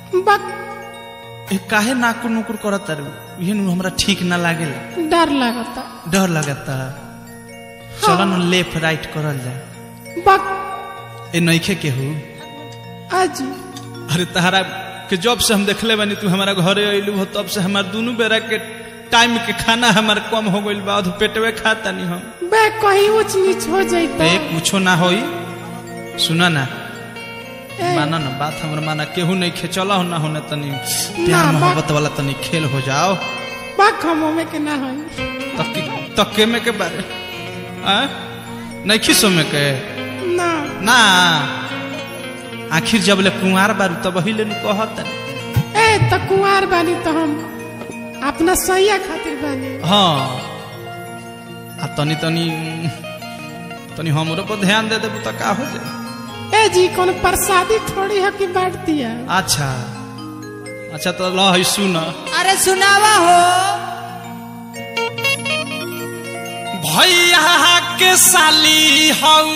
बक काहे नाकुर नुकुर करत ये हमरा ठीक ना लागेला। डर लगता। डर लगता। चलो न लेफ्ट राइट करल जा। बक ए नइखे केहू अजी अरे तहरा के जब से हम देखले बानी तू हमारा घरे अइलू हो तब से हमार दोनों बेरा के टाइम के खाना हमार कम हो गइल बा। पेटवे खाता नहीं हम बे कहीं ऊंच नीच हो जाइता। ए कुछो ना होई। सुना ना माना ना बात हमर माना केहू नहीं खेचला हो ना होने तनी प्यार मोहब्बत वाला तनी खेल हो जाओ। बक हम में के ना होई तके में के बारे नहीं खिसो में के ना ना आखिर जब ले कुंवार बारू तब ही ले कहत ए त कुंवार बानी तो हम अपना सैया खातिर बानी। हाँ आ तनी तनी तनी हमरो पर ध्यान दे देबू त का हो जाए। ए जी कौन प्रसादी थोड़ी है कि बांट दिया। अच्छा अच्छा तो लो है सुन। अरे सुनावा हो भैया के साली हऊ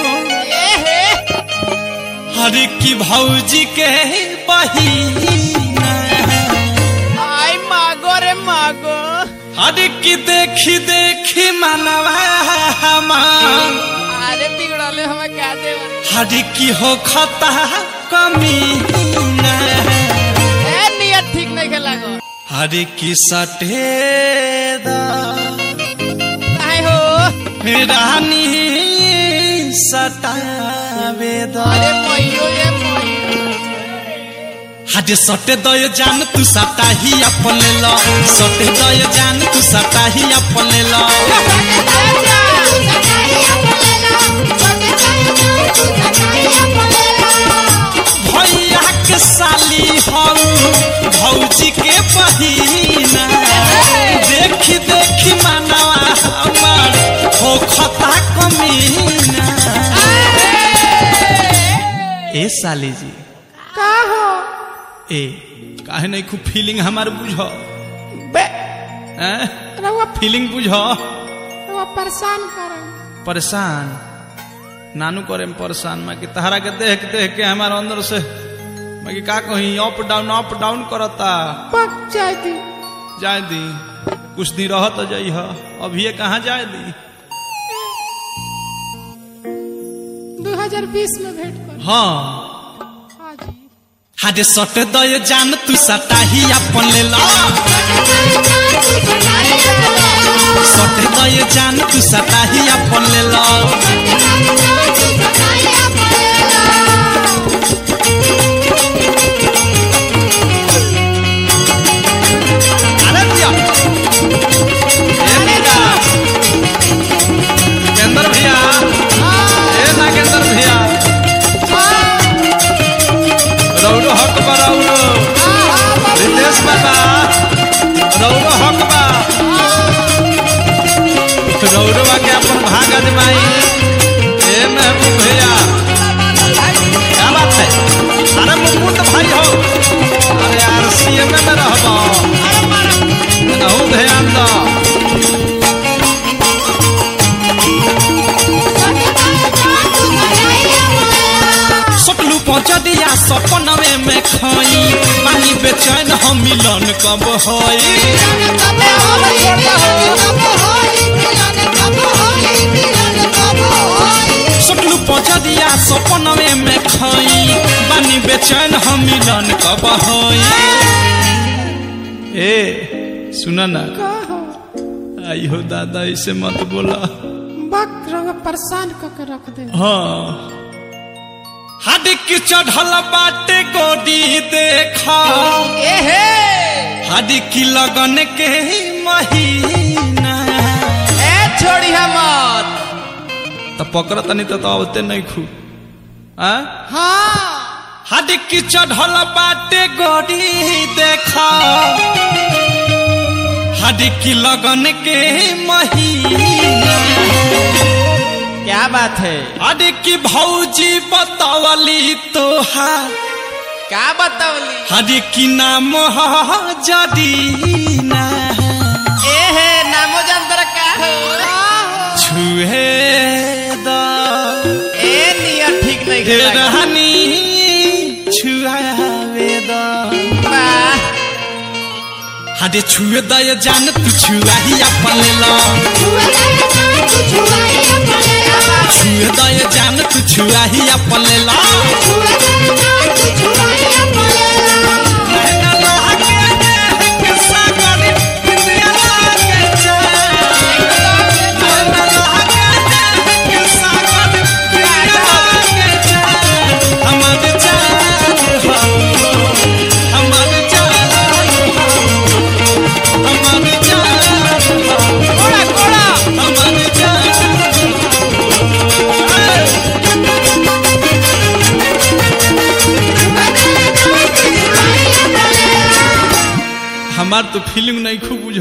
हर की भौजी के बहिना आई मागो रे मागो हर की देखी देखी मनवा हमार अरे बिगड़ले हमें क्या दे हर की हो खता कमी ए नियत ठीक नहीं खेला गो हर की सटेदा आई हो रानी सटावेदा अरे मोइयो ये मोइयो हजे सटे दय जान तू सटा ही अपन लो सटे दय जान तू सटा ही अपन लो भैया के साली हऊ भौजी के बहिना देखी देखी मनवा हमार हो खता कमीना। ए साली जी का हो ए काहे नहीं खूब फीलिंग हमार बुझो बे रवा फीलिंग बुझो परेशान करे परेशान नानू करे में परेशान मैं कि तहरा के देख देख के हमारे अंदर से मैं कि का कहीं अप डाउन करता। पक जाए दी जाए दी कुछ दिन रह तो जाई है अभी ये कहाँ जाए दी 2020 में भेंट कर। हाँ हाँ जी हजे सट दय जान तू सटा ही अपन ले लो सट दय जान तू सटा ही अपन ले लो नागेंद्र भैया ए नागेंद्र भैया रौरो हक बा रौरो रितेश बाबा रौरो हक बा रौरो के अपन भाग अजमाई ए महबूब भैया क्या बात है। अरे मुकुंद भाई हो अरे यार सीएम में रहबो नहु ध्यान दो सटलू पहुंचा दिया सपनवे में खाई पानी बेचैन हम मिलन कब होई सटलू पहुंचा दिया सपनवे में खाई पानी बेचैन हम मिलन कब होई। ए सुना ना का हो आई हो दादा इसे मत बोला बक रवा परेशान करके रख दे। हाँ हद की चढ़ल बाटे गोदी देखा हद की लगन के महीना ए छोड़ी मत तो पकड़ तनी तो आवते नहीं खू हाँ हद की चढ़ल बाटे गोदी देखा हद की लगन के महीना क्या बात है अरे की भौजी बतावली तोहार क्या बतावली हरे की नाम जदीना ए है नामो जंतर का हो छुए दा ए नियत ठीक नहीं रानी छुआवे दा वाह हाडे छुए दा ये जान तू छुआ ही अपन ले ला छुए दा ये जान तू छुआ ही अपन ले ला हमार तो फीलिंग नहीं खूब बुझ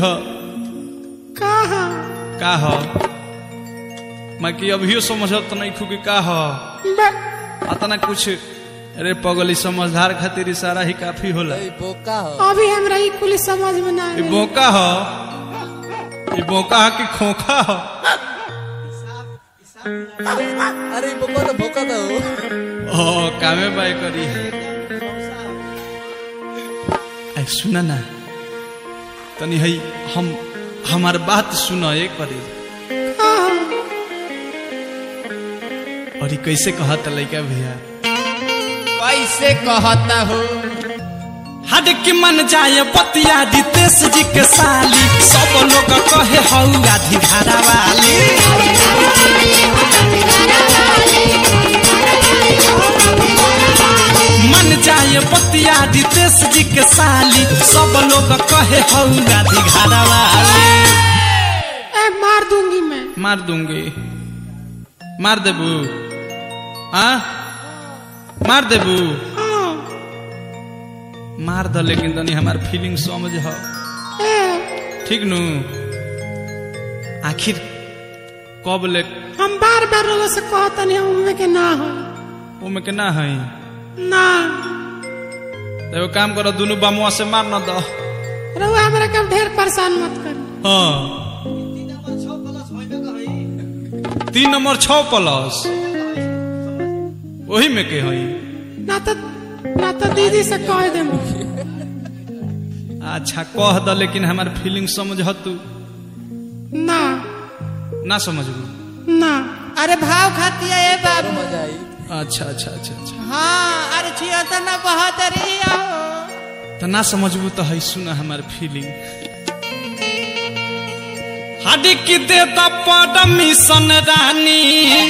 का हो मैं कि अभी समझत तो नहीं खूब का हो अतना कुछ अरे पगली समझदार खातिर इशारा ही काफी होला अभी हमरा ई कुल समझ में ना ई बोका हो ई बोका कि खोखा हो अरे बोका तो बोका दो ओ कामे बाय करी आई सुना ना तनी है हम हमार बात सुना ये करे और ये कैसे कहता लइका भैया कैसे कहता हो हद की मन जाए बतिया दितेश जी के साली सब लोग कहे हौ आधी धारा वाली मन जाए बतिया दितेश जी के साली सब लोग कहे हौ आधी धारा वाली मार दूंगी मैं मार दूंगी मार देबू हाँ मार देबू मार द लेकिन तनी हमार फीलिंग समझ हो ठीक नु आखिर कब ले हम बार बार लोगों से कहतनी हम उनमें के ना हो उमे के ना है ना एगो काम करो दोनों बामुआ से मार न दो रहुआ हमरा के ढेर परेशान मत कर हाँ 3 नंबर 6 प्लस वही में के हई ना तो दीदी से कह दे अच्छा कह द लेकिन हमार फीलिंग समझ तू ना ना समझबू ना अरे भाव खाती है ये बाबू मजा आई अच्छा अच्छा अच्छा अच्छा हाँ अरे छिया तो ना बहुत रही हो तो ना समझबू तो है सुना हमार फीलिंग हडी की दे द परमिशन रानी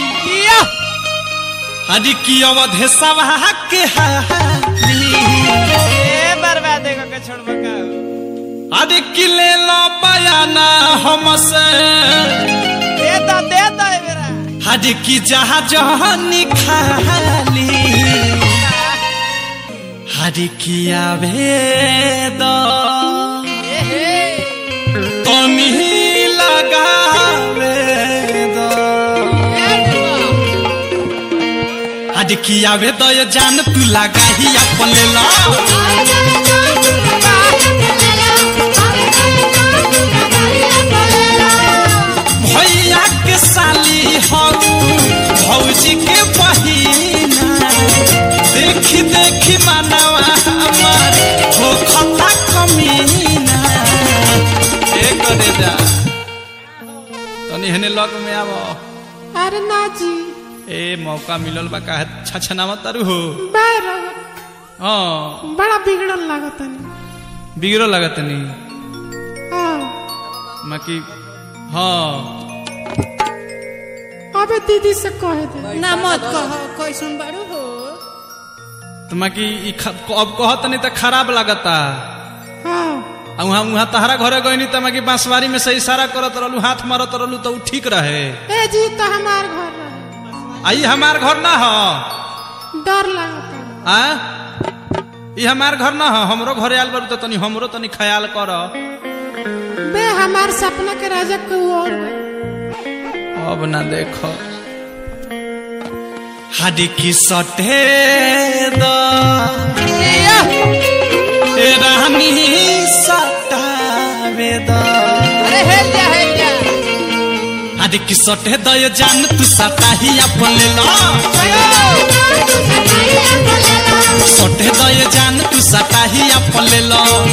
हडी की अवधे सभा के बर्बाद के छोड़ बका हडी की ले लो बयाना हमसे दे दो मेरा हडी की जहाज निखाली हडी की आवे दो तनी लगावे दो हडी की आवे दो ये जान तू लगा ही अपन ले लो भैया के साली हो भौजी के बहिना देखी देखी मानवा हमार हो खता कमीना ए करे जा तनी हने लग में आव अरे ना जी ए मौका मिलल बा काहे छछनावा तारू हो बाहर हां बड़ा बिगड़ल लागत नहीं बिगड़ो लागत नहीं हाँ मकी हाँ अबे दीदी से कह दे ना मत कहो कोई सुन बड़ू हो तो मकी अब कहत नहीं तो खराब लगता हाँ वहाँ तहरा घरे गई तो मैं बांसवारी में से इशारा करत रहलू हाथ मारत रहलू तो ठीक रहे ए जी तो हमार घर रहे आई हमार घर ना हो डर लगता आ ई हमार घर ना हो हमरो घरे आल बारू तो तनी हमरो तनी ख्याल कर बे हमार सपना के राजा को और अब ना देखो हाडी की सटे दो ए रानी सटावे दो अरे हेल जा अरे कि सटे दय जान तू सटाही अपन ले लो सटे दय जान तू सटाही अपन ले लो